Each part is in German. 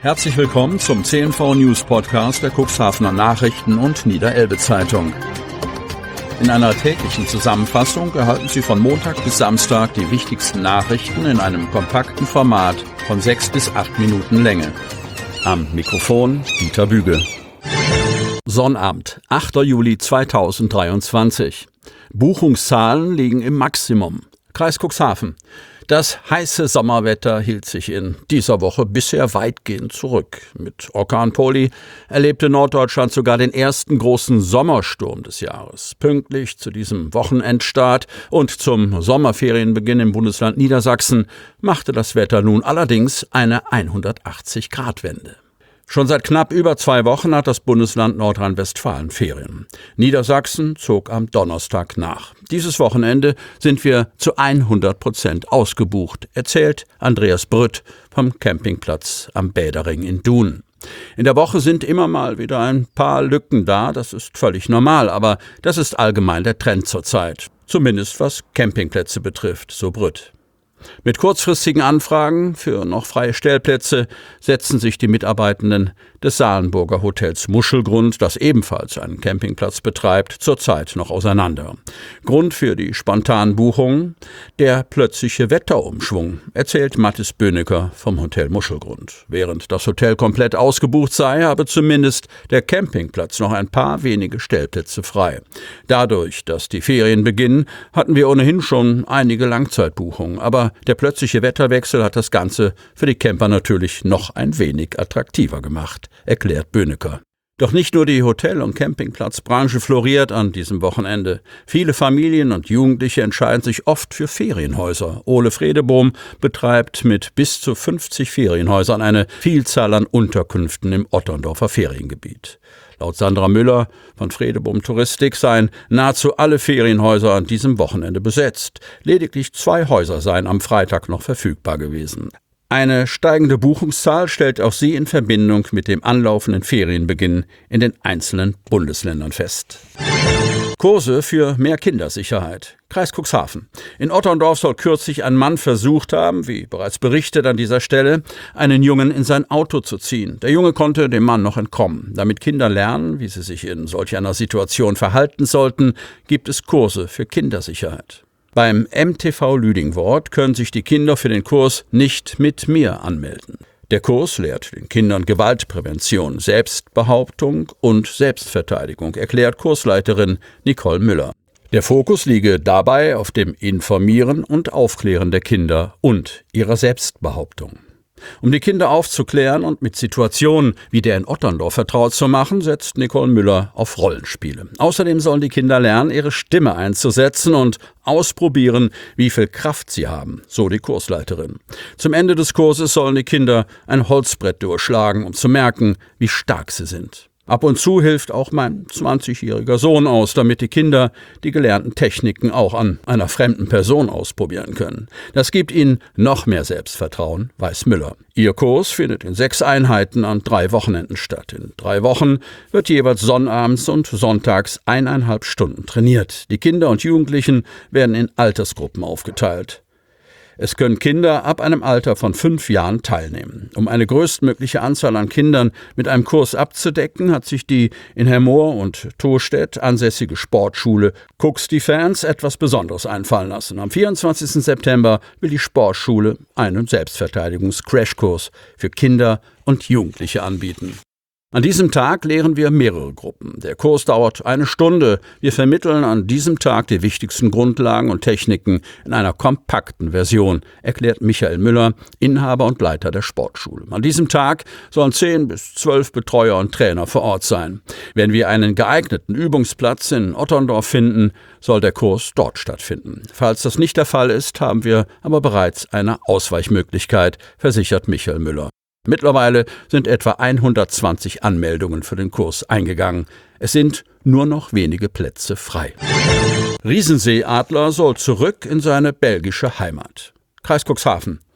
Herzlich willkommen zum CNV News Podcast der Cuxhavener Nachrichten und Niederelbe Zeitung. In einer täglichen Zusammenfassung erhalten Sie von Montag bis Samstag die wichtigsten Nachrichten in einem kompakten Format von 6 bis 8 Minuten Länge. Am Mikrofon Dieter Büge. Sonnabend, 8. Juli 2023. Buchungszahlen liegen im Maximum. Kreis Cuxhaven. Das heiße Sommerwetter hielt sich in dieser Woche bisher weitgehend zurück. Mit Orkan Poli erlebte Norddeutschland sogar den ersten großen Sommersturm des Jahres. Pünktlich zu diesem Wochenendstart und zum Sommerferienbeginn im Bundesland Niedersachsen machte das Wetter nun allerdings eine 180-Grad-Wende. Schon seit knapp über 2 Wochen hat das Bundesland Nordrhein-Westfalen Ferien. Niedersachsen zog am Donnerstag nach. Dieses Wochenende sind wir zu 100% ausgebucht, erzählt Andreas Brütt vom Campingplatz am Bädering in Dun. In der Woche sind immer mal wieder ein paar Lücken da, das ist völlig normal, aber das ist allgemein der Trend zurzeit. Zumindest was Campingplätze betrifft, so Brütt. Mit kurzfristigen Anfragen für noch freie Stellplätze setzen sich die Mitarbeitenden des Salenburger Hotels Muschelgrund, das ebenfalls einen Campingplatz betreibt, zurzeit noch auseinander. Grund für die spontanen Buchungen? Der plötzliche Wetterumschwung, erzählt Mathis Bönecker vom Hotel Muschelgrund. Während das Hotel komplett ausgebucht sei, habe zumindest der Campingplatz noch ein paar wenige Stellplätze frei. Dadurch, dass die Ferien beginnen, hatten wir ohnehin schon einige Langzeitbuchungen, aber der plötzliche Wetterwechsel hat das Ganze für die Camper natürlich noch ein wenig attraktiver gemacht, erklärt Bönecker. Doch nicht nur die Hotel- und Campingplatzbranche floriert an diesem Wochenende. Viele Familien und Jugendliche entscheiden sich oft für Ferienhäuser. Ole Fredebohm betreibt mit bis zu 50 Ferienhäusern eine Vielzahl an Unterkünften im Otterndorfer Feriengebiet. Laut Sandra Müller von Fredebohm Touristik seien nahezu alle Ferienhäuser an diesem Wochenende besetzt. Lediglich 2 Häuser seien am Freitag noch verfügbar gewesen. Eine steigende Buchungszahl stellt auch sie in Verbindung mit dem anlaufenden Ferienbeginn in den einzelnen Bundesländern fest. Kurse für mehr Kindersicherheit. Kreis Cuxhaven. In Otterndorf soll kürzlich ein Mann versucht haben, wie bereits berichtet an dieser Stelle, einen Jungen in sein Auto zu ziehen. Der Junge konnte dem Mann noch entkommen. Damit Kinder lernen, wie sie sich in solch einer Situation verhalten sollten, gibt es Kurse für Kindersicherheit. Beim MTV Lüdingwort können sich die Kinder für den Kurs Nicht mit mir anmelden. Der Kurs lehrt den Kindern Gewaltprävention, Selbstbehauptung und Selbstverteidigung, erklärt Kursleiterin Nicole Müller. Der Fokus liege dabei auf dem Informieren und Aufklären der Kinder und ihrer Selbstbehauptung. Um die Kinder aufzuklären und mit Situationen wie der in Otterndorf vertraut zu machen, setzt Nicole Müller auf Rollenspiele. Außerdem sollen die Kinder lernen, ihre Stimme einzusetzen und ausprobieren, wie viel Kraft sie haben, so die Kursleiterin. Zum Ende des Kurses sollen die Kinder ein Holzbrett durchschlagen, um zu merken, wie stark sie sind. Ab und zu hilft auch mein 20-jähriger Sohn aus, damit die Kinder die gelernten Techniken auch an einer fremden Person ausprobieren können. Das gibt ihnen noch mehr Selbstvertrauen, weiß Müller. Ihr Kurs findet in 6 Einheiten an 3 Wochenenden statt. In 3 Wochen wird jeweils sonnabends und sonntags 1,5 Stunden trainiert. Die Kinder und Jugendlichen werden in Altersgruppen aufgeteilt. Es können Kinder ab einem Alter von 5 Jahren teilnehmen. Um eine größtmögliche Anzahl an Kindern mit einem Kurs abzudecken, hat sich die in Hermoor und Thorstedt ansässige Sportschule Cux Defense etwas Besonderes einfallen lassen. Am 24. September will die Sportschule einen Selbstverteidigungs-Crashkurs für Kinder und Jugendliche anbieten. An diesem Tag lehren wir mehrere Gruppen. Der Kurs dauert 1 Stunde. Wir vermitteln an diesem Tag die wichtigsten Grundlagen und Techniken in einer kompakten Version, erklärt Michael Müller, Inhaber und Leiter der Sportschule. An diesem Tag sollen 10 bis 12 Betreuer und Trainer vor Ort sein. Wenn wir einen geeigneten Übungsplatz in Otterndorf finden, soll der Kurs dort stattfinden. Falls das nicht der Fall ist, haben wir aber bereits eine Ausweichmöglichkeit, versichert Michael Müller. Mittlerweile sind etwa 120 Anmeldungen für den Kurs eingegangen. Es sind nur noch wenige Plätze frei. Riesenseeadler soll zurück in seine belgische Heimat. Kreis Cuxhaven.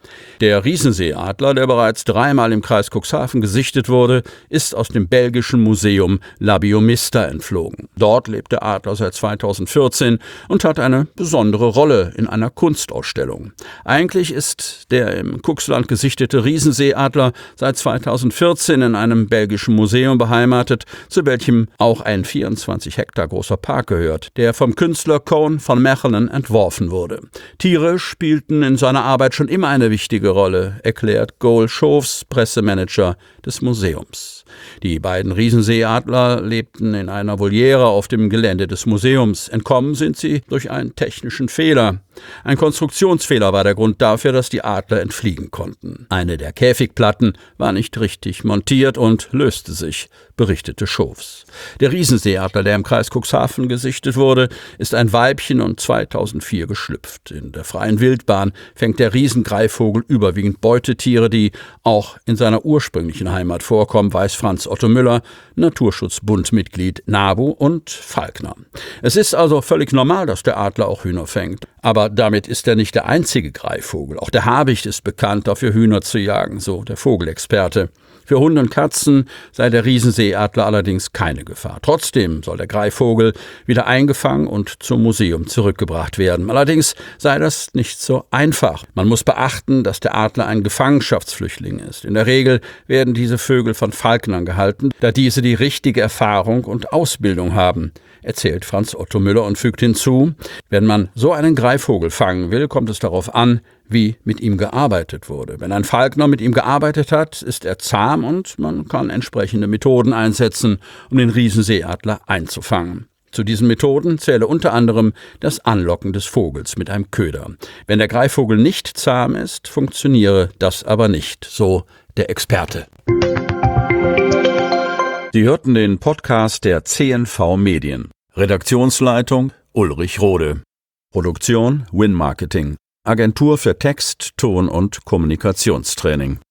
Der Riesenseeadler, der bereits 3-mal im Kreis Cuxhaven gesichtet wurde, ist aus dem belgischen Museum Labiomista entflogen. Dort lebt der Adler seit 2014 und hat eine besondere Rolle in einer Kunstausstellung. Eigentlich ist der im Cuxland gesichtete Riesenseeadler seit 2014 in einem belgischen Museum beheimatet, zu welchem auch ein 24 Hektar großer Park gehört, der vom Künstler Koen van Mechelen entworfen wurde. Tiere spielten in seiner Arbeit schon immer eine wichtige Rolle, erklärt Goel Schoofs, Pressemanager des Museums. Die beiden Riesenseeadler lebten in einer Voliere auf dem Gelände des Museums. Entkommen sind sie durch einen technischen Fehler. Ein Konstruktionsfehler war der Grund dafür, dass die Adler entfliegen konnten. Eine der Käfigplatten war nicht richtig montiert und löste sich, berichtete Schoofs. Der Riesenseeadler, der im Kreis Cuxhaven gesichtet wurde, ist ein Weibchen und 2004 geschlüpft. In der freien Wildbahn fängt der Riesengreifvogel überwiegend Beutetiere, die auch in seiner ursprünglichen Heimat vorkommen, weiß Franz Otto Müller, Naturschutzbundmitglied NABU und Falkner. Es ist also völlig normal, dass der Adler auch Hühner fängt. Aber damit ist er nicht der einzige Greifvogel. Auch der Habicht ist bekannt, dafür Hühner zu jagen, so der Vogelexperte. Für Hunde und Katzen sei der Riesenseeadler allerdings keine Gefahr. Trotzdem soll der Greifvogel wieder eingefangen und zum Museum zurückgebracht werden. Allerdings sei das nicht so einfach. Man muss beachten, dass der Adler ein Gefangenschaftsflüchtling ist. In der Regel werden diese Vögel von Falknern gehalten, da diese die richtige Erfahrung und Ausbildung haben, erzählt Franz Otto Müller und fügt hinzu: Wenn man so einen Greifvogel fangen will, kommt es darauf an, wie mit ihm gearbeitet wurde. Wenn ein Falkner mit ihm gearbeitet hat, ist er zahm und man kann entsprechende Methoden einsetzen, um den Riesenseeadler einzufangen. Zu diesen Methoden zähle unter anderem das Anlocken des Vogels mit einem Köder. Wenn der Greifvogel nicht zahm ist, funktioniere das aber nicht, so der Experte. Sie hörten den Podcast der CNV Medien. Redaktionsleitung Ulrich Rode. Produktion Win Marketing. Agentur für Text, Ton und Kommunikationstraining.